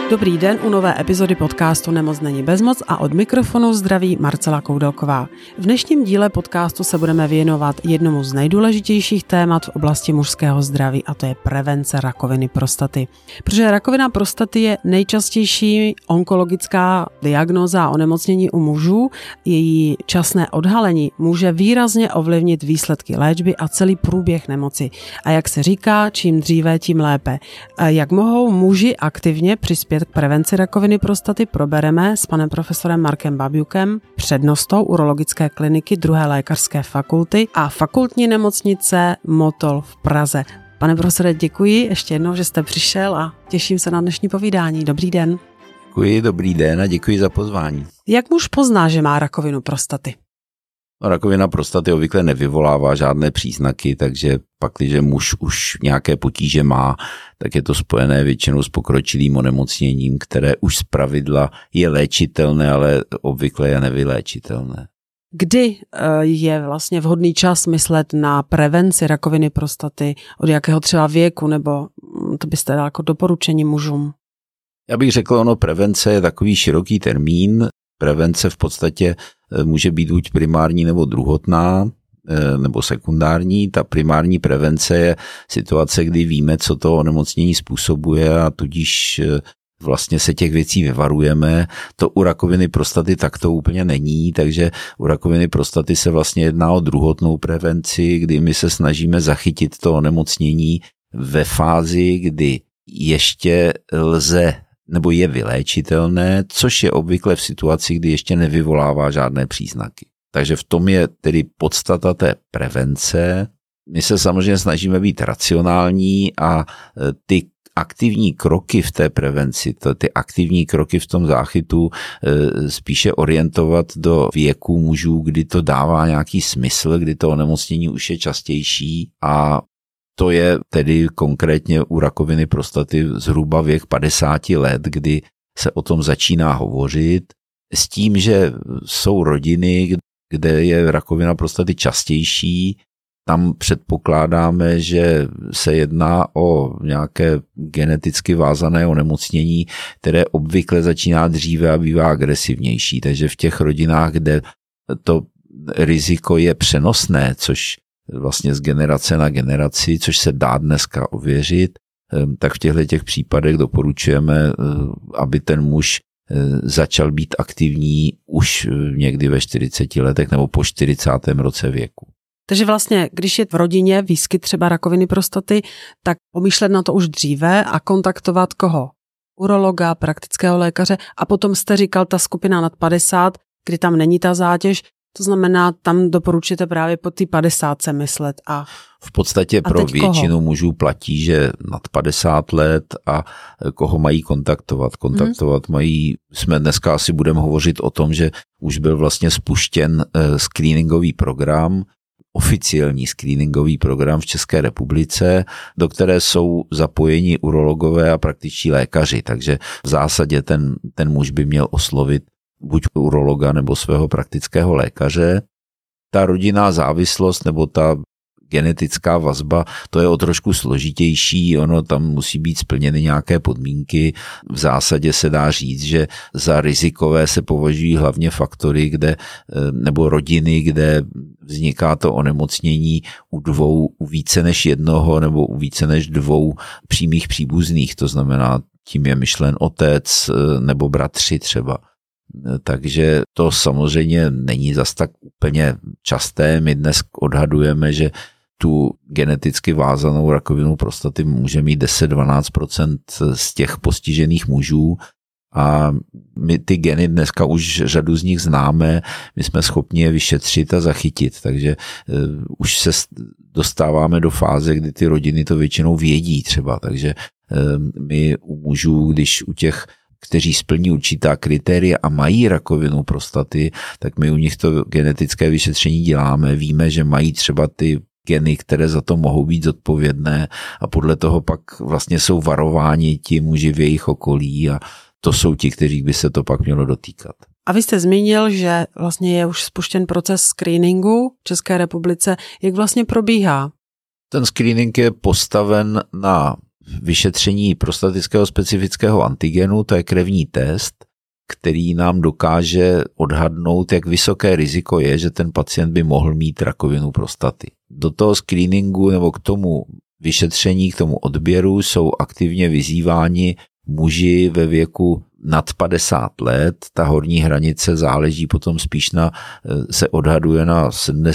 Dobrý den u nové epizody podcastu Nemoc není bezmoc a od mikrofonu zdraví Marcela Koudelková. V dnešním díle podcastu se budeme věnovat jednomu z nejdůležitějších témat v oblasti mužského zdraví, a to je prevence rakoviny prostaty. Protože rakovina prostaty je nejčastější onkologická diagnóza a onemocnění u mužů. Její časné odhalení může výrazně ovlivnit výsledky léčby a celý průběh nemoci. A jak se říká, čím dříve, tím lépe. A jak mohou muži aktivně přispět k prevenci rakoviny prostaty, probereme s panem profesorem Markem Babiukem, přednostou urologické kliniky 2. lékařské fakulty a fakultní nemocnice Motol v Praze. Pane profesore, děkuji ještě jednou, že jste přišel a těším se na dnešní povídání. Dobrý den. Děkuji, dobrý den a děkuji za pozvání. Jak muž pozná, že má rakovinu prostaty? Rakovina prostaty obvykle nevyvolává žádné příznaky, takže pak, když muž už nějaké potíže má, tak je to spojené většinou s pokročilým onemocněním, které už zpravidla je léčitelné, ale obvykle je nevyléčitelné. Kdy je vlastně vhodný čas myslet na prevenci rakoviny prostaty? Od jakého třeba věku, nebo to byste dal jako doporučení mužům? Já bych řekl, prevence je takový široký termín. Prevence v podstatě může být buď primární nebo druhotná, nebo sekundární. Ta primární prevence je situace, kdy víme, co to onemocnění způsobuje a tudíž vlastně se těch věcí vyvarujeme. To u rakoviny prostaty tak to úplně není, takže u rakoviny prostaty se vlastně jedná o druhotnou prevenci, kdy my se snažíme zachytit to onemocnění ve fázi, kdy ještě lze nebo je vyléčitelné, což je obvykle v situaci, kdy ještě nevyvolává žádné příznaky. Takže v tom je tedy podstata té prevence. My se samozřejmě snažíme být racionální a ty aktivní kroky v té prevenci, ty aktivní kroky v tom záchytu spíše orientovat do věku mužů, kdy to dává nějaký smysl, kdy to onemocnění už je častější a to je tedy konkrétně u rakoviny prostaty zhruba věk 50 let, kdy se o tom začíná hovořit, s tím, že jsou rodiny, kde je rakovina prostaty častější. Tam předpokládáme, že se jedná o nějaké geneticky vázané onemocnění, které obvykle začíná dříve a bývá agresivnější. Takže v těch rodinách, kde to riziko je přenosné, což vlastně z generace na generaci, což se dá dneska ověřit, tak v těchto případech doporučujeme, aby ten muž začal být aktivní už někdy ve 40 letech nebo po 40. roce věku. Takže vlastně, když je v rodině výskyt třeba rakoviny prostaty, tak pomýšlet na to už dříve a kontaktovat koho? Urologa, praktického lékaře a potom jste říkal ta skupina nad 50, kdy tam není ta zátěž. To znamená, tam doporučíte právě po té 50 myslet. A v podstatě pro většinu mužů platí, že nad 50 let a koho mají kontaktovat. Kontaktovat mají, dneska asi budeme hovořit o tom, že už byl vlastně spuštěn screeningový program, oficiální screeningový program v České republice, do které jsou zapojeni urologové a praktičtí lékaři. Takže v zásadě ten muž by měl oslovit buď urologa nebo svého praktického lékaře. Ta rodinná závislost nebo ta genetická vazba, to je o trošku složitější, tam musí být splněny nějaké podmínky. V zásadě se dá říct, že za rizikové se považují hlavně faktory, nebo rodiny, kde vzniká to onemocnění u více než jednoho nebo u více než 2 přímých příbuzných, to znamená, tím je myšlen otec nebo bratři třeba. Takže to samozřejmě není zas tak úplně časté. My dnes odhadujeme, že tu geneticky vázanou rakovinu prostaty může mít 10-12% z těch postižených mužů a my ty geny dneska už řadu z nich známe, my jsme schopni je vyšetřit a zachytit, takže už se dostáváme do fáze, kdy ty rodiny to většinou vědí třeba, takže my u mužů, když u těch kteří splní určitá kritéria a mají rakovinu prostaty, tak my u nich to genetické vyšetření děláme. Víme, že mají třeba ty geny, které za to mohou být zodpovědné a podle toho pak vlastně jsou varováni ti muži v jejich okolí a to jsou ti, kteří by se to pak mělo dotýkat. A vy jste zmínil, že vlastně je už spuštěn proces screeningu v České republice. Jak vlastně probíhá? Ten screening je postaven na vyšetření prostatického specifického antigenu, to je krevní test, který nám dokáže odhadnout, jak vysoké riziko je, že ten pacient by mohl mít rakovinu prostaty. Do toho screeningu nebo k tomu vyšetření, k tomu odběru jsou aktivně vyzýváni muži ve věku nad 50 let. Ta horní hranice záleží potom spíš se odhaduje na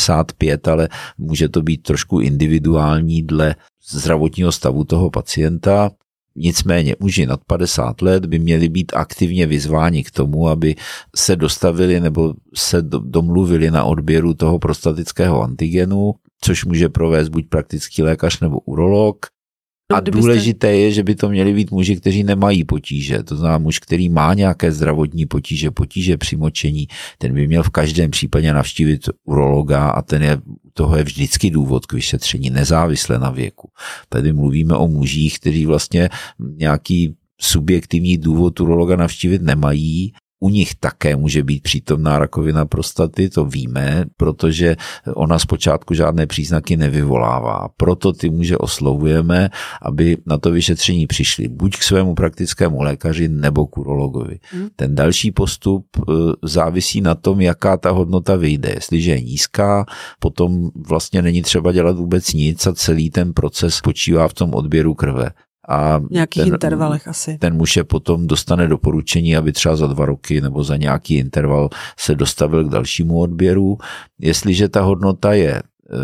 75, ale může to být trošku individuální dle zdravotního stavu toho pacienta. Nicméně muži nad 50 let by měli být aktivně vyzváni k tomu, aby se dostavili nebo se domluvili na odběru toho prostatického antigenu, což může provést buď praktický lékař nebo urolog. A důležité je, že by to měli být muži, kteří nemají potíže. To znamená muž, který má nějaké zdravotní potíže při močení, ten by měl v každém případě navštívit urologa a toho je vždycky důvod k vyšetření, nezávisle na věku. Tady mluvíme o mužích, kteří vlastně nějaký subjektivní důvod urologa navštívit nemají. U nich také může být přítomná rakovina prostaty, to víme, protože ona zpočátku žádné příznaky nevyvolává. Proto ty muže oslovujeme, aby na to vyšetření přišli buď k svému praktickému lékaři nebo k urologovi. Ten další postup závisí na tom, jaká ta hodnota vyjde. Jestliže je nízká, potom vlastně není třeba dělat vůbec nic a celý ten proces spočívá v tom odběru krve. A v nějakých intervalech asi. Ten muž je potom dostane doporučení, aby třeba za 2 roky nebo za nějaký interval se dostavil k dalšímu odběru. Jestliže ta hodnota je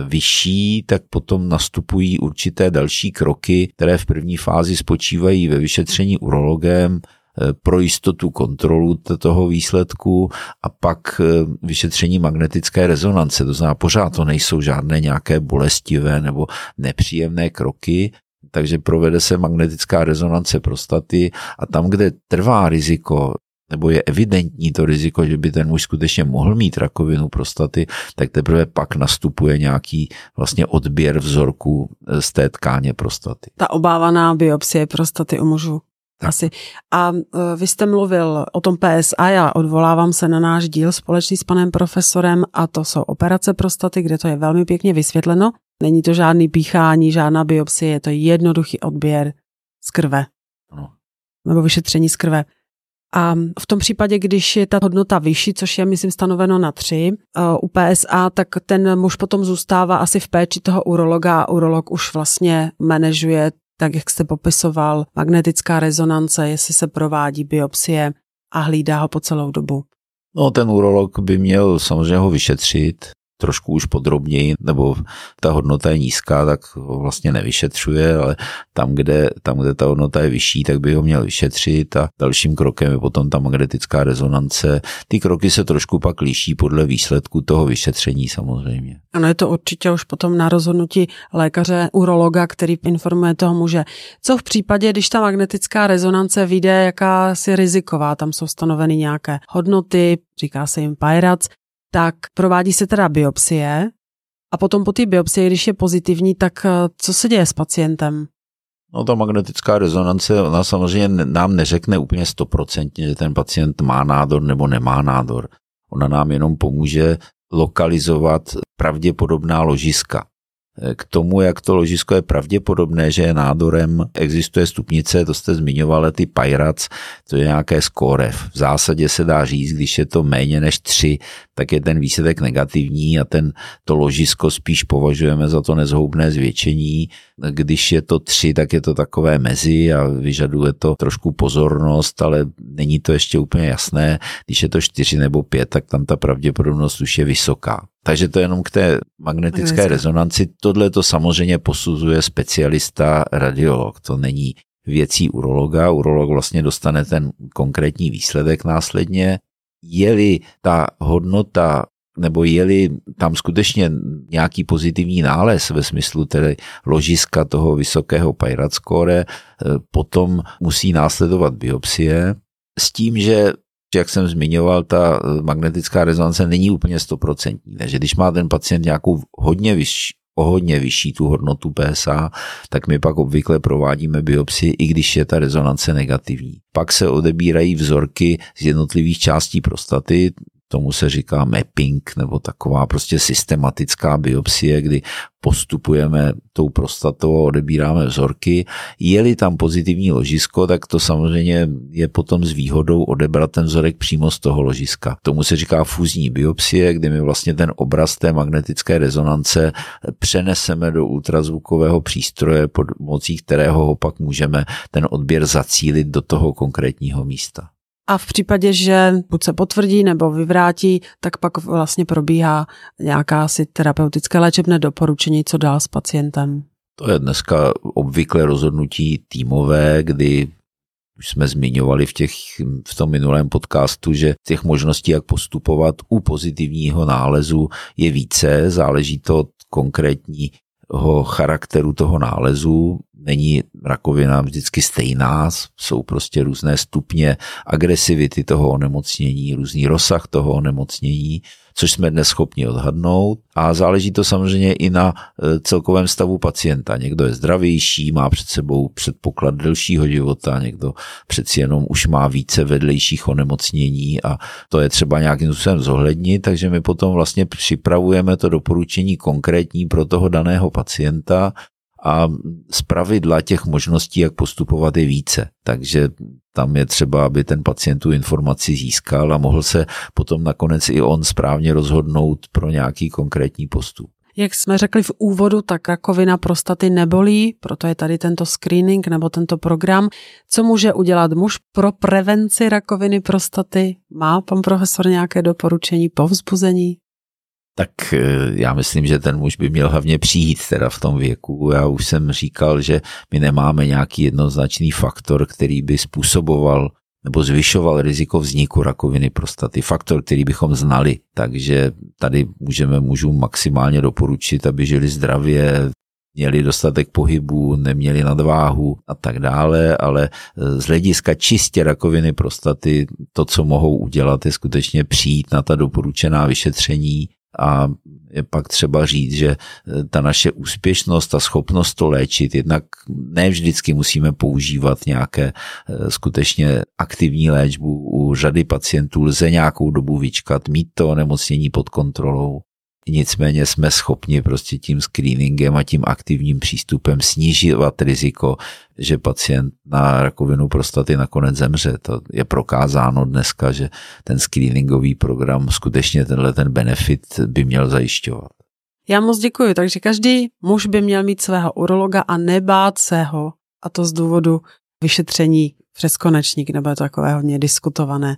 vyšší, tak potom nastupují určité další kroky, které v první fázi spočívají ve vyšetření urologem pro jistotu kontrolu toho výsledku a pak vyšetření magnetické rezonance. To znamená, pořád to nejsou žádné nějaké bolestivé nebo nepříjemné kroky, takže provede se magnetická rezonance prostaty a tam, kde trvá riziko, nebo je evidentní to riziko, že by ten muž skutečně mohl mít rakovinu prostaty, tak teprve pak nastupuje nějaký vlastně odběr vzorku z té tkáně prostaty. Ta obávaná biopsie prostaty u mužů. Asi. A vy jste mluvil o tom PSA, já odvolávám se na náš díl společný s panem profesorem a to jsou operace prostaty, kde to je velmi pěkně vysvětleno. Není to žádný píchání, žádná biopsie, je to jednoduchý odběr z krve. No. Nebo vyšetření z krve. A v tom případě, když je ta hodnota vyšší, což je, myslím, stanoveno na 3 u PSA, tak ten muž potom zůstává asi v péči toho urologa a urolog už vlastně manažuje, tak jak jste popisoval, magnetická rezonance, jestli se provádí biopsie a hlídá ho po celou dobu. No, ten urolog by měl samozřejmě ho vyšetřit trošku už podrobněji, nebo ta hodnota je nízká, tak ho vlastně nevyšetřuje, ale tam, kde ta hodnota je vyšší, tak by ho měl vyšetřit a dalším krokem je potom ta magnetická rezonance. Ty kroky se trošku pak liší podle výsledku toho vyšetření samozřejmě. Ano, je to určitě už potom na rozhodnutí lékaře, urologa, který informuje toho muže. Co v případě, když ta magnetická rezonance vyjde jakási riziková, tam jsou stanoveny nějaké hodnoty, říká se jim PIRADS, tak provádí se teda biopsie a potom po té biopsii, když je pozitivní, tak co se děje s pacientem? No, ta magnetická rezonance, ona samozřejmě nám neřekne úplně 100%, že ten pacient má nádor nebo nemá nádor. Ona nám jenom pomůže lokalizovat pravděpodobná ložiska. K tomu, jak to ložisko je pravděpodobné, že je nádorem, existuje stupnice, to jste zmiňovali, ty PIRADS, to je nějaké skóre. V zásadě se dá říct, když je to méně než 3, tak je ten výsledek negativní a to ložisko spíš považujeme za to nezhoubné zvětšení. Když je to 3, tak je to takové mezi a vyžaduje to trošku pozornost, ale není to ještě úplně jasné. Když je to 4 nebo 5, tak tam ta pravděpodobnost už je vysoká. Takže to jenom k té magnetické rezonanci. Tohle to samozřejmě posuzuje specialista radiolog. To není věcí urologa. Urolog vlastně dostane ten konkrétní výsledek následně. Je-li ta hodnota nebo je-li tam skutečně nějaký pozitivní nález ve smyslu tedy ložiska toho vysokého PIRADS score, potom musí následovat biopsie s tím, že jak jsem zmiňoval, ta magnetická rezonance není úplně 100%. Takže když má ten pacient nějakou hodně vyšší tu hodnotu PSA, tak my pak obvykle provádíme biopsii, i když je ta rezonance negativní. Pak se odebírají vzorky z jednotlivých částí prostaty, tomu se říká mapping, nebo taková prostě systematická biopsie, kdy postupujeme tou prostatou a odebíráme vzorky. Je-li tam pozitivní ložisko, tak to samozřejmě je potom s výhodou odebrat ten vzorek přímo z toho ložiska. Tomu se říká fúzní biopsie, kdy my vlastně ten obraz té magnetické rezonance přeneseme do ultrazvukového přístroje, pomocí kterého pak můžeme ten odběr zacílit do toho konkrétního místa. A v případě, že buď se potvrdí nebo vyvrátí, tak pak vlastně probíhá nějaká asi terapeutické léčebné doporučení, co dál s pacientem. To je dneska obvykle rozhodnutí týmové, kdy už jsme zmiňovali v tom minulém podcastu, že těch možností, jak postupovat u pozitivního nálezu, je více, záleží to od konkrétního charakteru toho nálezu. Není rakovina vždycky stejná, jsou prostě různé stupně agresivity toho onemocnění, různý rozsah toho onemocnění, což jsme dnes schopni odhadnout, a záleží to samozřejmě i na celkovém stavu pacienta. Někdo je zdravější, má před sebou předpoklad delšího života, někdo přeci jenom už má více vedlejších onemocnění a to je třeba nějakým způsobem zohlednit, takže my potom vlastně připravujeme to doporučení konkrétní pro toho daného pacienta a zpravidla těch možností, jak postupovat, je více. Takže tam je třeba, aby ten pacient tu informaci získal a mohl se potom nakonec i on správně rozhodnout pro nějaký konkrétní postup. Jak jsme řekli v úvodu, tak rakovina prostaty nebolí, proto je tady tento screening nebo tento program. Co může udělat muž pro prevenci rakoviny prostaty? Má pan profesor nějaké doporučení, povzbuzení? Tak já myslím, že ten muž by měl hlavně přijít teda v tom věku. Já už jsem říkal, že my nemáme nějaký jednoznačný faktor, který by způsoboval nebo zvyšoval riziko vzniku rakoviny prostaty. Faktor, který bychom znali. Takže tady můžeme mužům maximálně doporučit, aby žili zdravě, měli dostatek pohybu, neměli nadváhu a tak dále, ale z hlediska čistě rakoviny prostaty to, co mohou udělat, je skutečně přijít na ta doporučená vyšetření. A je pak třeba říct, že ta naše úspěšnost a schopnost to léčit, jednak ne vždycky musíme používat nějaké skutečně aktivní léčbu. U řady pacientů lze nějakou dobu vyčkat, mít to onemocnění pod kontrolou. Nicméně jsme schopni prostě tím screeningem a tím aktivním přístupem snižovat riziko, že pacient na rakovinu prostaty nakonec zemře. To je prokázáno dneska, že ten screeningový program skutečně ten benefit by měl zajišťovat. Já moc děkuji, takže každý muž by měl mít svého urologa a nebát se ho, a to z důvodu vyšetření přes konečník, nebo je to takové hodně diskutované.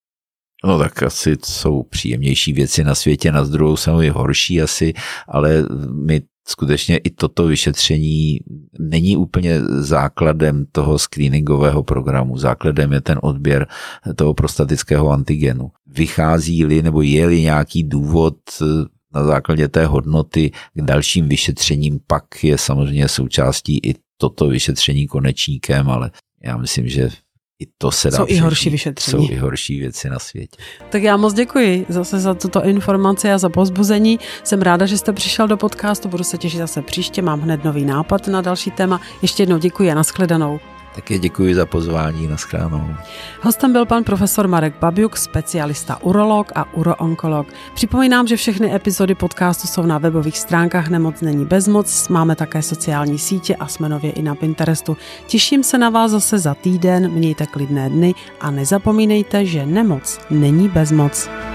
No tak asi jsou příjemnější věci na světě, na druhou stranu je horší asi, ale my skutečně i toto vyšetření není úplně základem toho screeningového programu. Základem je ten odběr toho prostatického antigenu. Vychází-li nebo je-li nějaký důvod na základě té hodnoty k dalším vyšetřením, pak je samozřejmě součástí i toto vyšetření konečníkem, ale já myslím, že i to se dá. Jsou i horší vyšetření. Jsou i horší věci na světě. Tak já moc děkuji zase za tuto informaci a za povzbuzení. Jsem ráda, že jste přišel do podcastu, budu se těšit zase příště, mám hned nový nápad na další téma. Ještě jednou děkuji a nashledanou. Také děkuji za pozvání, nashledanou. Hostem byl pan profesor Marek Babiuk, specialista urolog a uroonkolog. Připomínám, že všechny epizody podcastu jsou na webových stránkách Nemoc není bezmoc, máme také sociální sítě a jsme nově i na Pinterestu. Těším se na vás zase za týden, mějte klidné dny a nezapomínejte, že nemoc není bezmoc.